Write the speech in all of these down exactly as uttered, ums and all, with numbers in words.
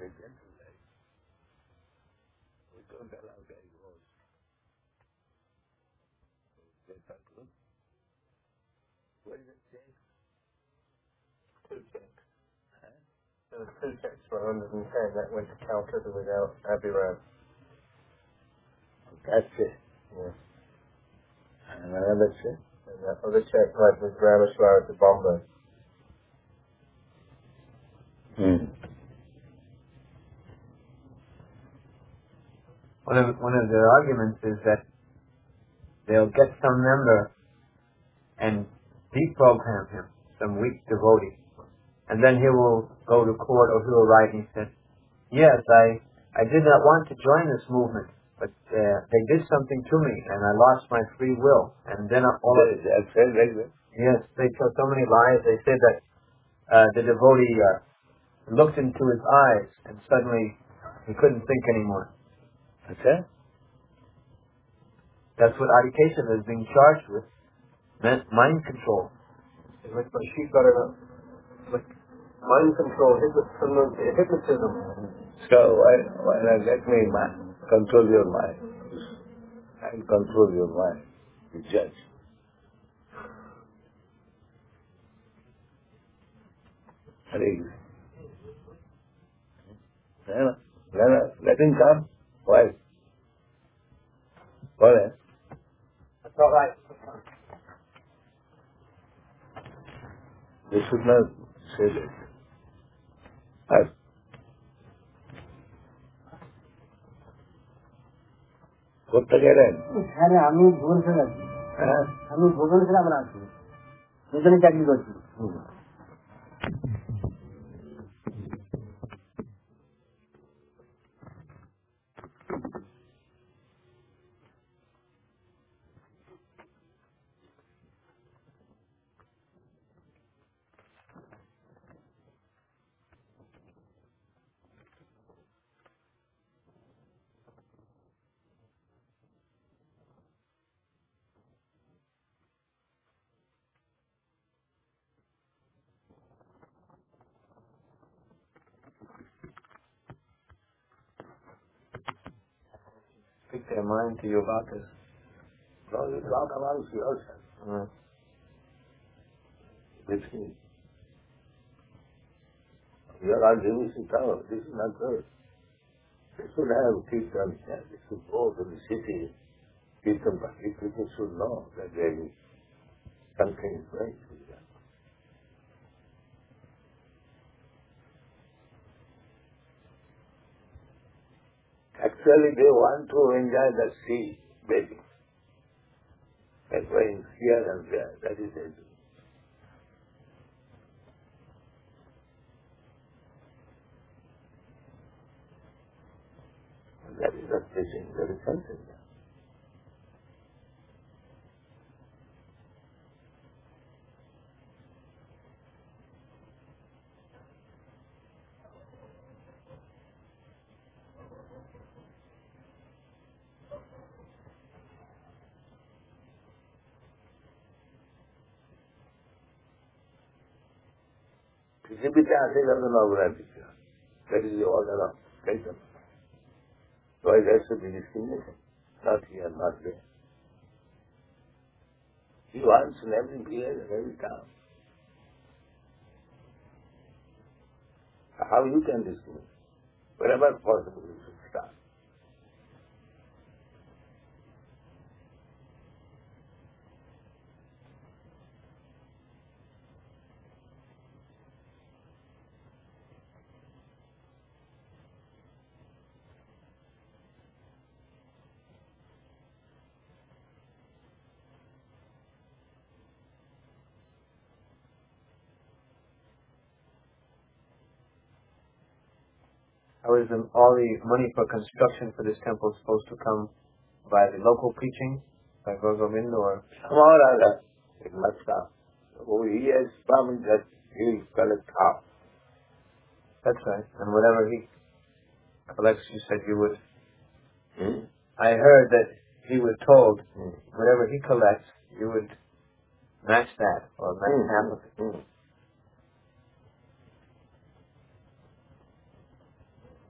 a gentle life. We don't allow divorce. Is that good? What is it saying? Still check. Huh? There was two checks for one hundred ten that went to Calcutta without Abbey Road. That's it. Yeah. And another check. And that other check went with Rameshwar to Bombay. Hmm. One of one of their arguments is that they'll get some member and deprogram him, some weak devotee, and then he will go to court or he will write and he said, yes, I, I did not want to join this movement, but uh, they did something to me and I lost my free will. And then all of, That's right, like that. yes, they tell so many lies. They said that uh, the devotee uh, looked into his eyes and suddenly he couldn't think anymore. That's it. That's what Adi Kesava is being charged with. Mind control. Like she's got it up. Like mind control, hypnotism. So why, why not let me ma- control your mind? And control your mind. You judge. Hare Krishna. No, no, no, no. Let him come. Why? What else? That's all right. They should not say that. Ask. করতে গেলেন হ্যাঁ আমি ভুবনেশ্বর আছি হ্যাঁ আমি ভুবনেশ্বর আমরা আছি দুজনে চাকরি করছি Speak their mind to you about this. So you talk amongst yourself. Mm. This is, you are all giving us power. This is not good. They should have kirtan here. They should go to the city. Kirtan party people should know that there is something is going to be done. Actually, they want to enjoy the sea bathing. That's why here and there, that is it. That is not fishing, that is something. পৃথিবীতে আসে গেল নবরাত্রিতে that is the order of Satan. Why there should be discrimination? Not here, not there. He wants in every place and every town. How you can discriminate? Wherever possible you should start. How is the, all the money for construction for this temple supposed to come by the local preaching, by Gogovind, or? Somehow or other, it must come. Oh, he has promised that he will collect half. That's right. And whatever he collects, you said you would. Hmm? I heard that he was told Hmm. whatever he collects, you would match that or match Hmm. half of it. Hmm.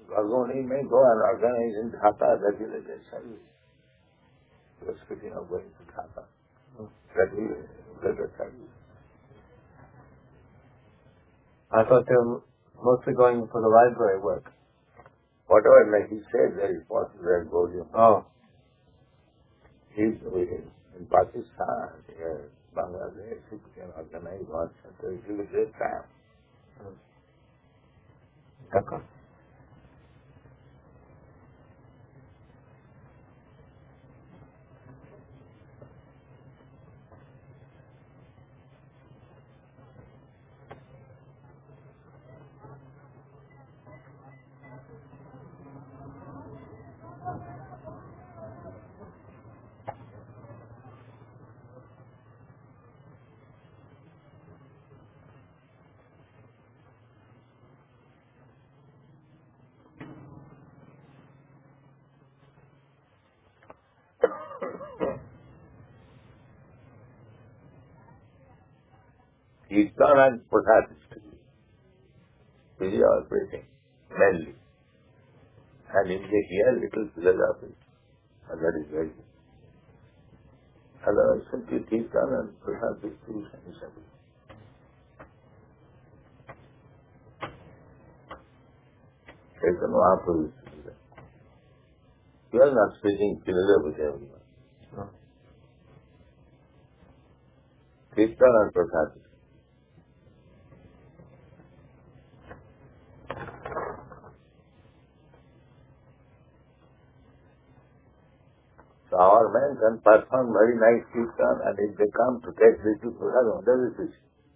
Bhagwani may go and organize in Dhaka regulated service. He was speaking of going to Dhaka. Regulated service. I thought they were mostly going for the library work. Whatever, like he said, there is possible that volume. Oh. He's in, in Pakistan, here, Bangladesh, he can organize one center. It will be great time. Okay. Kirtan and Prasad study. These are operating mainly. And in the here little philosophy. And that is very good. Otherwise, simply Kirtan and Prasad distribution is everything. Kirtan Mahaprabhu is to do that. You are not speaking philosophy with everyone. No. Kirtan and Prasad. So our men can perform very nice kirtan, and if they come to take little prasad, what does it is?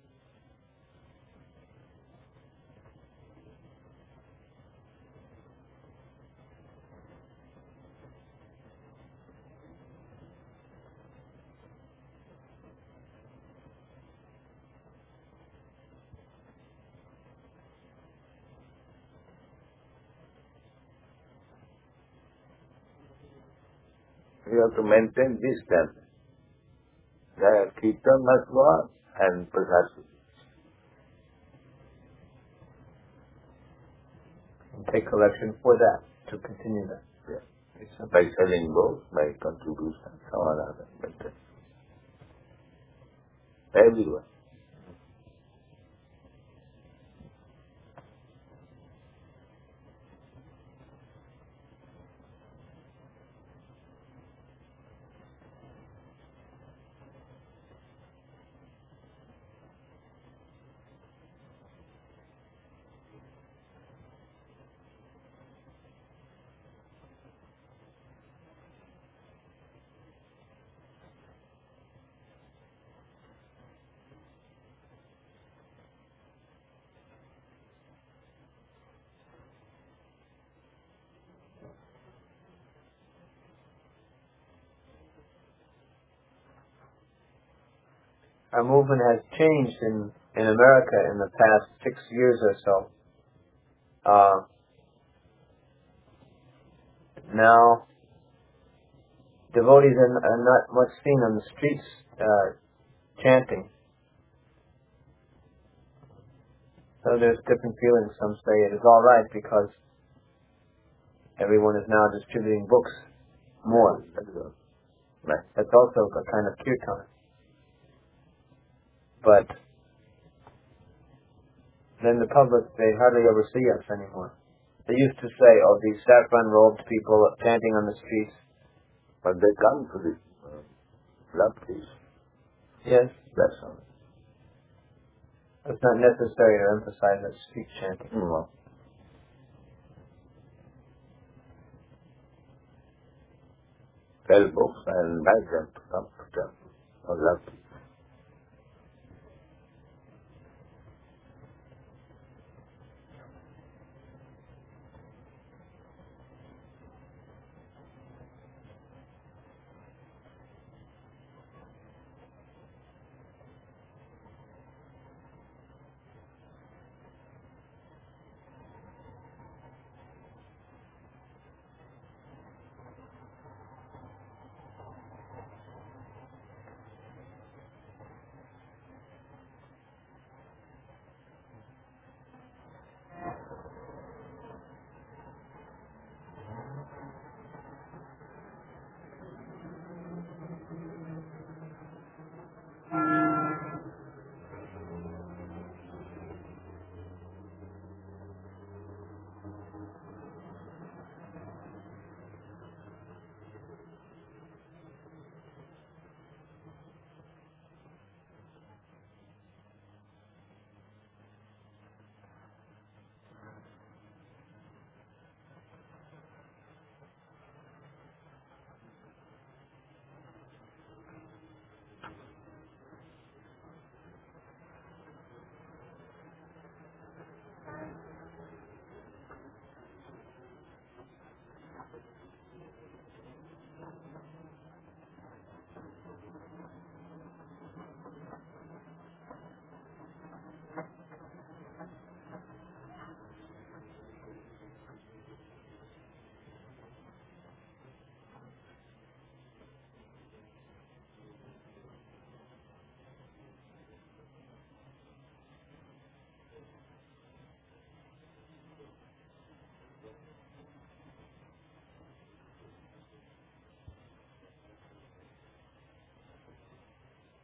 You have to maintain this standard. The kirtan must go on and prasad should be. And take collection for that, to continue that. Yeah. By selling books, by contribution, so on and other. Maintain. Everyone. Our movement has changed in, in America in the past six years or so. Uh, now, devotees are, are not much seen on the streets uh, chanting. So there's different feelings. Some say it is all right because everyone is now distributing books more. That's also a kind of kirtan. But then the public, they hardly ever see us anymore. They used to say, oh, these saffron-robed people chanting on the streets. But they come to the uh, love peace. Yes. That's all. It's not necessary to emphasize that street chanting. No. Sell books and invite them to come to temple or love peace.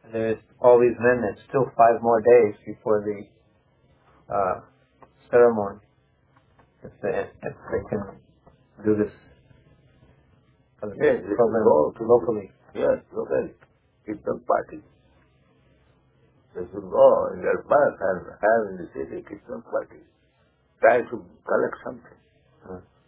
there's all these men. There's still five more days before the uh, ceremony. If they, if they can do this uh, Yes, they program should go locally. Yes, locally. Kirtan party. They should go in their path and have in the city Kirtan party. Try to collect something. Uh,